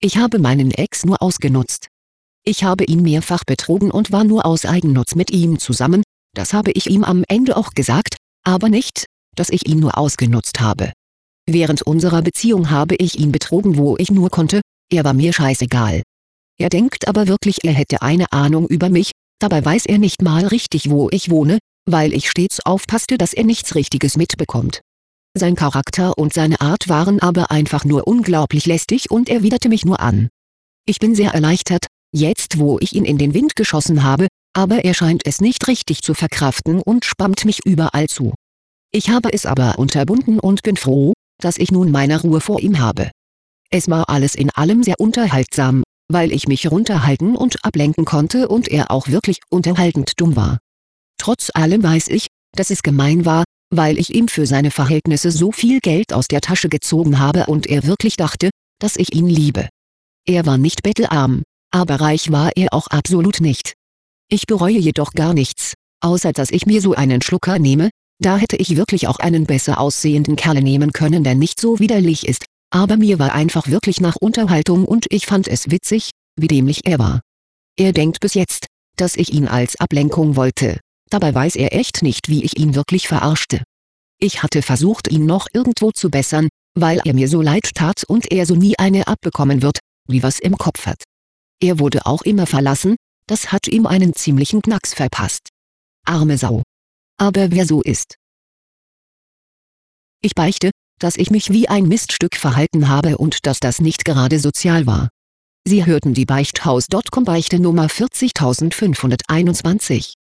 Ich habe meinen Ex nur ausgenutzt. Ich habe ihn mehrfach betrogen und war nur aus Eigennutz mit ihm zusammen, das habe ich ihm am Ende auch gesagt, aber nicht, dass ich ihn nur ausgenutzt habe. Während unserer Beziehung habe ich ihn betrogen, wo ich nur konnte, er war mir scheißegal. Er denkt aber wirklich, er hätte eine Ahnung über mich, dabei weiß er nicht mal richtig, wo ich wohne, weil ich stets aufpasste, dass er nichts Richtiges mitbekommt. Sein Charakter und seine Art waren aber einfach nur unglaublich lästig und er widerte mich nur an. Ich bin sehr erleichtert, jetzt wo ich ihn in den Wind geschossen habe, aber er scheint es nicht richtig zu verkraften und spammt mich überall zu. Ich habe es aber unterbunden und bin froh, dass ich nun meine Ruhe vor ihm habe. Es war alles in allem sehr unterhaltsam, weil ich mich runterhalten und ablenken konnte und er auch wirklich unterhaltend dumm war. Trotz allem weiß ich, dass es gemein war, weil ich ihm für seine Verhältnisse so viel Geld aus der Tasche gezogen habe und er wirklich dachte, dass ich ihn liebe. Er war nicht bettelarm, aber reich war er auch absolut nicht. Ich bereue jedoch gar nichts, außer dass ich mir so einen Schlucker nehme, da hätte ich wirklich auch einen besser aussehenden Kerl nehmen können, der nicht so widerlich ist, aber mir war einfach wirklich nach Unterhaltung und ich fand es witzig, wie dämlich er war. Er denkt bis jetzt, dass ich ihn als Ablenkung wollte, dabei weiß er echt nicht, wie ich ihn wirklich verarschte. Ich hatte versucht, ihn noch irgendwo zu bessern, weil er mir so leid tat und er so nie eine abbekommen wird, wie was im Kopf hat. Er wurde auch immer verlassen, das hat ihm einen ziemlichen Knacks verpasst. Arme Sau. Aber wer so ist. Ich beichte, dass ich mich wie ein Miststück verhalten habe und dass das nicht gerade sozial war. Sie hörten die Beichthaus.com Beichte Nummer 40521.